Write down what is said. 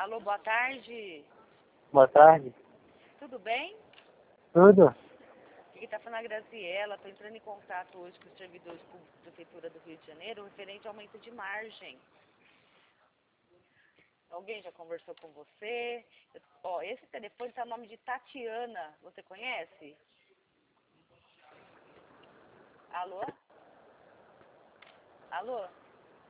Alô, boa tarde. Boa tarde. Tudo bem? Tudo? Aqui está falando a Graziela. Estou entrando em contato hoje com os servidores públicos da Prefeitura do Rio de Janeiro referente ao aumento de margem. Alguém já conversou com você? Ó, esse telefone está no nome de Tatiana. Você conhece? Alô? Alô?